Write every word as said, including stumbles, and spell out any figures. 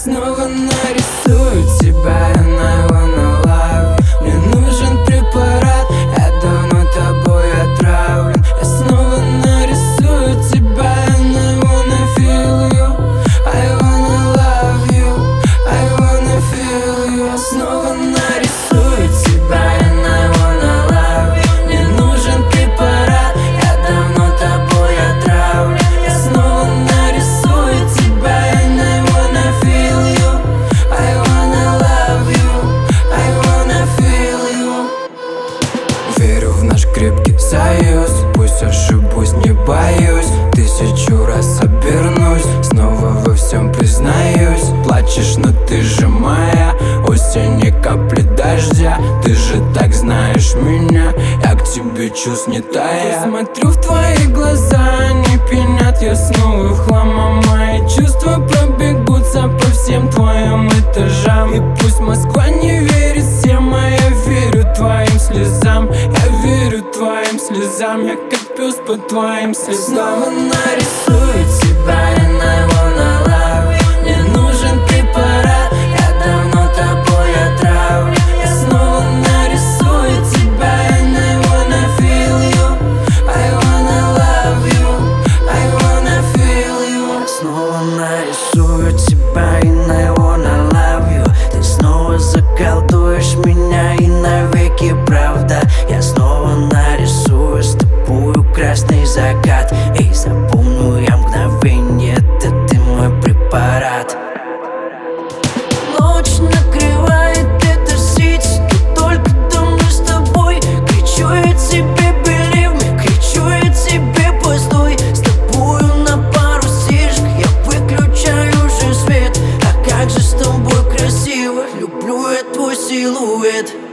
снова нарисую тебя, and I wanna love you. Мне нужен препарат, я давно тобой отравлен. Я снова нарисую тебя, and I wanna feel you. I wanna love you, I wanna feel you. Я снова нарисую тебя, and I wanna love you. Мне нужен препарат, я давно тобой отравлен. Я снова нарисую тебя, and I wanna feel you. I wanna love you, I wanna feel you. Верю в наш крепкий союз, пусть ошибусь, не боюсь. Тысячу раз обернусь, снова во всем признаюсь. Плачешь, но ты же моя, осень и капли дождя. Ты же так знаешь меня, я к тебе чувств не тая. Смотрю в твои глаза, они пьянят, я снова в хлам, а мои чувства пробегутся по всем твоим этажам. И пусть Москва не верит всем, а я верю твоим слезам. Я верю твоим слезам, я как пес по твоим следам. Снова нарисую тебя, and I wanna love you. Мне нужен препарат, я давно тобой отравлен. Я снова нарисую тебя, and I wanna feel you. I wanna love you, I wanna feel you. Снова нарисую тебя, and I wanna love you. Ты снова заколдуешь меня, и навеки правда. Я снова нарисую с тобою красный закат. И запомню я мгновенье, это ты мой препарат. Ночь накрывает это сить, но только там мы с тобой. Кричу я тебе, believe me, кричу я тебе, постой. С тобою на пару стишек я выключаю уже свет. А как же с тобой красиво, люблю я твой силуэт.